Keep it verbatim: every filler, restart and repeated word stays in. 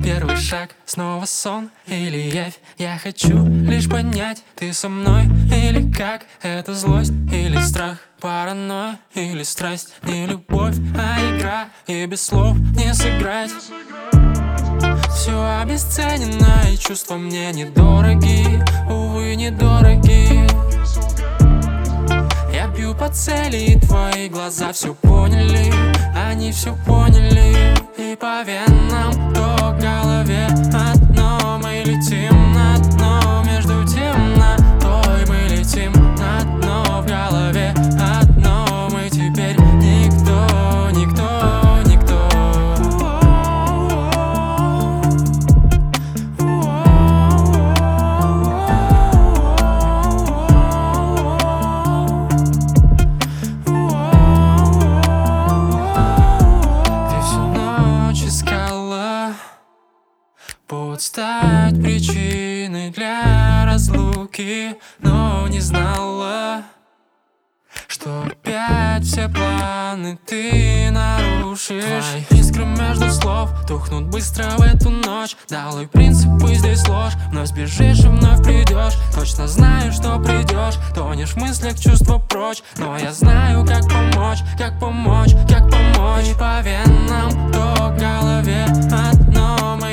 первый шаг, снова сон или явь? Я хочу лишь понять, ты со мной или как? Это злость или страх, паранойя или страсть? Не любовь, а игра, и без слов не сыграть. Все обесценено, и чувства мне недороги, увы, недороги. Я бью по цели, и твои глаза все поняли, они все поняли. И по венам, то к голове одно. Мы летим на дно, между темнотой мы летим на дно. В голове одно, мы теперь никто, никто, никто. Повод стать причиной для разлуки, но не знала, что опять все планы ты нарушишь. Твои искры между слов тухнут быстро в эту ночь. Долой принципы, здесь ложь. Вновь сбежишь и вновь придешь. Точно знаю, что придешь. Тонешь в мыслях, чувства прочь. Но я знаю, как помочь, как помочь, как помочь. И по венам, то к голове одно.